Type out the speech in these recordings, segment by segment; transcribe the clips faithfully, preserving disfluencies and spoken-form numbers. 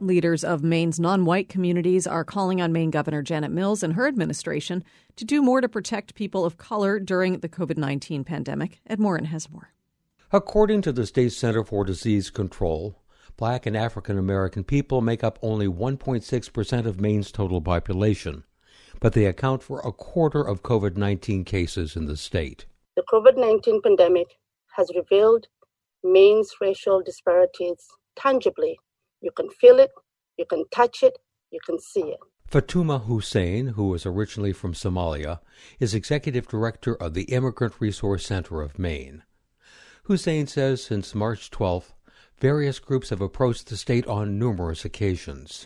Leaders of Maine's non-white communities are calling on Maine Governor Janet Mills and her administration to do more to protect people of color during the covid nineteen pandemic. Ed Morin has more. According to the State Center for Disease Control, Black and African American people make up only one point six percent of Maine's total population, but they account for a quarter of covid nineteen cases in the state. The covid nineteen pandemic has revealed Maine's racial disparities tangibly. You can feel it, you can touch it, you can see it. Fatuma Hussein, who is originally from Somalia, is executive director of the Immigrant Resource Center of Maine. Hussein says since March twelfth, various groups have approached the state on numerous occasions.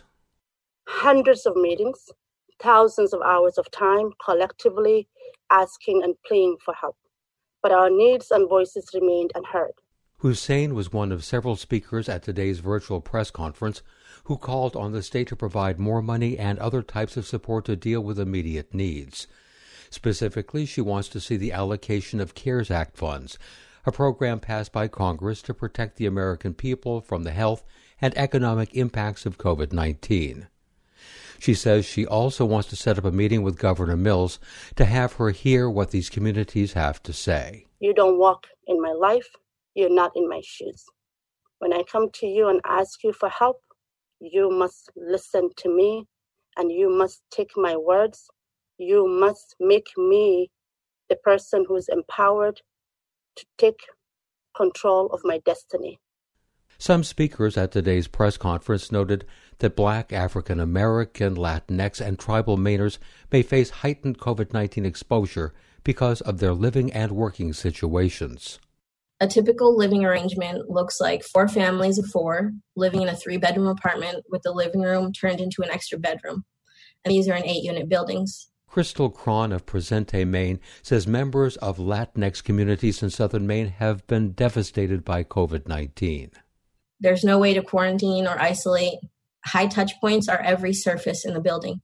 Hundreds of meetings, thousands of hours of time collectively asking and pleading for help. But our needs and voices remained unheard. Hussein was one of several speakers at today's virtual press conference who called on the state to provide more money and other types of support to deal with immediate needs. Specifically, she wants to see the allocation of CARES Act funds, a program passed by Congress to protect the American people from the health and economic impacts of covid nineteen. She says she also wants to set up a meeting with Governor Mills to have her hear what these communities have to say. You don't walk in my life. You're not in my shoes. When I come to you and ask you for help, you must listen to me and you must take my words. You must make me the person who is empowered to take control of my destiny. Some speakers at today's press conference noted that Black, African American, Latinx, and tribal Mainers may face heightened covid nineteen exposure because of their living and working situations. A typical living arrangement looks like four families of four living in a three-bedroom apartment with the living room turned into an extra bedroom. And these are in eight-unit buildings. Crystal Cron of Presente, Maine, says members of Latinx communities in southern Maine have been devastated by covid nineteen. There's no way to quarantine or isolate. High touch points are every surface in the building.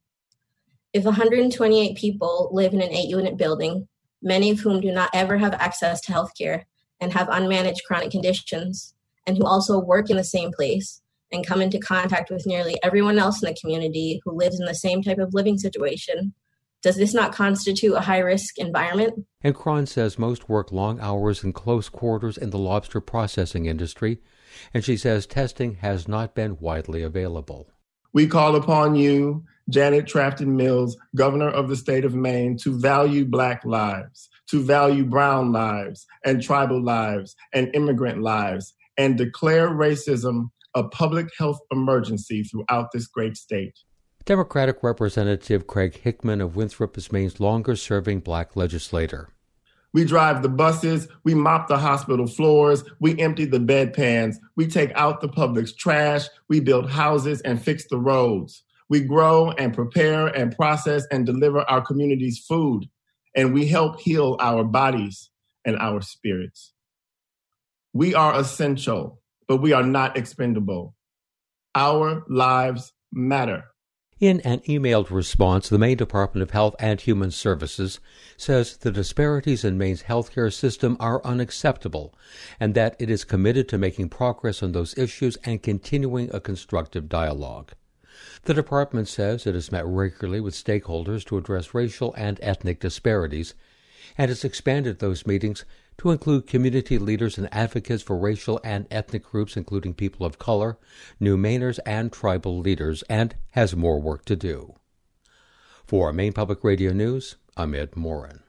If one hundred twenty-eight people live in an eight-unit building, many of whom do not ever have access to health care, and have unmanaged chronic conditions, and who also work in the same place and come into contact with nearly everyone else in the community who lives in the same type of living situation, does this not constitute a high-risk environment? And Cron says most work long hours in close quarters in the lobster processing industry, and she says testing has not been widely available. We call upon you, Janet Trafton Mills, Governor of the state of Maine, to value Black lives, to value brown lives and tribal lives and immigrant lives, and declare racism a public health emergency throughout this great state. Democratic Representative Craig Hickman of Winthrop is Maine's longest-serving Black legislator. We drive the buses, we mop the hospital floors, we empty the bedpans, we take out the public's trash, we build houses and fix the roads. We grow and prepare and process and deliver our community's food, and we help heal our bodies and our spirits. We are essential, but we are not expendable. Our lives matter. In an emailed response, the Maine Department of Health and Human Services says the disparities in Maine's healthcare system are unacceptable and that it is committed to making progress on those issues and continuing a constructive dialogue. The department says it has met regularly with stakeholders to address racial and ethnic disparities and has expanded those meetings to include community leaders and advocates for racial and ethnic groups, including people of color, New Mainers, and tribal leaders, and has more work to do. For Maine Public Radio News, I'm Ed Morin.